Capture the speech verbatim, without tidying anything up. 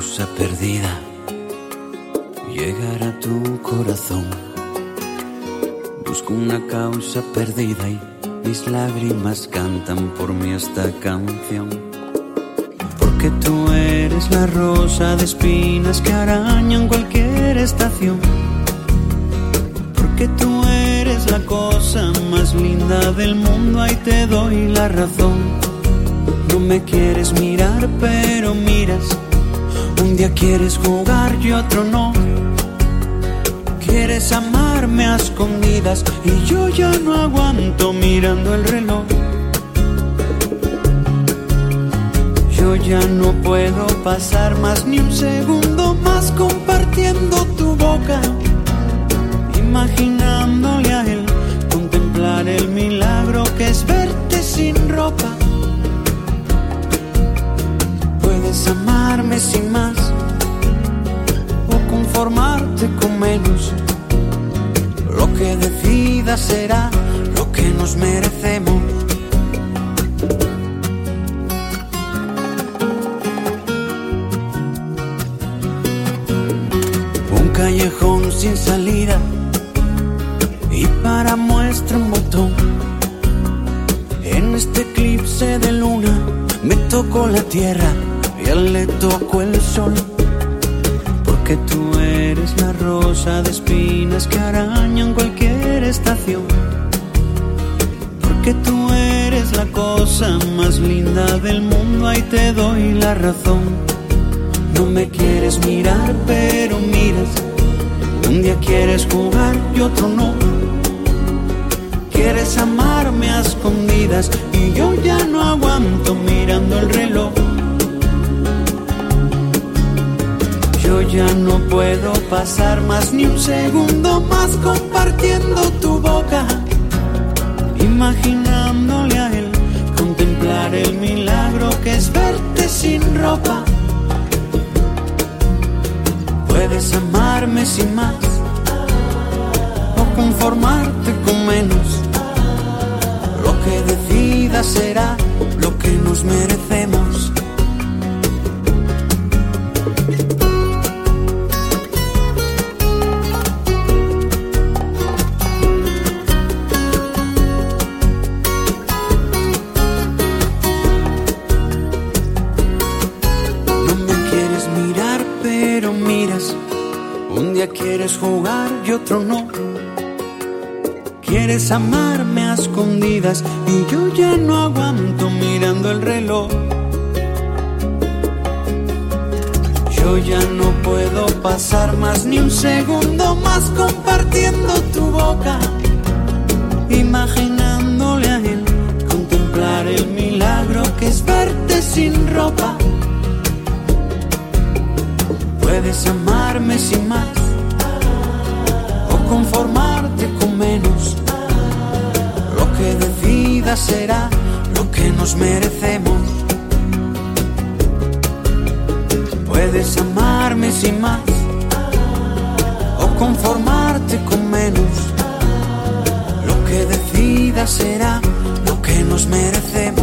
causa perdida, llegar a tu corazón. Busco una causa perdida y mis lágrimas cantan por mí esta canción. Porque tú eres la rosa de espinas que arañan cualquier estación. Porque tú eres la cosa más linda del mundo, ahí te doy la razón. No me quieres mirar, pero miras. Un día quieres jugar y otro no. Quieres amarme a escondidas y yo ya no aguanto mirando el reloj. Yo ya no puedo pasar más ni un segundo más compartiendo tu boca, imaginándole a él, contemplar el milagro que es verte sin ropa. Puedes amarme sin más o conformarte con menos. Lo que decidas será lo que nos merecemos. Un callejón sin salida y para muestra un botón. En este eclipse de luna me tocó la tierra y a él le tocó el sol. Porque tú eres la rosa de espinas que arañan cualquier estación. Porque tú eres la cosa más linda del mundo, ahí te doy la razón. No me quieres mirar, pero miras. Un día quieres jugar y otro no. Quieres amarme a escondidas y yo ya no aguanto mirando el reloj. Yo ya no puedo pasar más ni un segundo más compartiendo tu boca, imaginándole a él, contemplar el milagro que es verte sin ropa. Puedes amarme sin más o conformarte con menos. Lo que decidas será lo que nos merecemos. Pero miras, un día quieres jugar y otro no. Quieres amarme a escondidas y yo ya no aguanto mirando el reloj. Yo ya no puedo pasar más ni un segundo más compartiendo tu boca, imaginándole a él, contemplar el milagro que es verte sin ropa. Puedes amarme sin más o conformarte con menos. Lo que decidas será lo que nos merecemos. Puedes amarme sin más o conformarte con menos. Lo que decidas será lo que nos merecemos.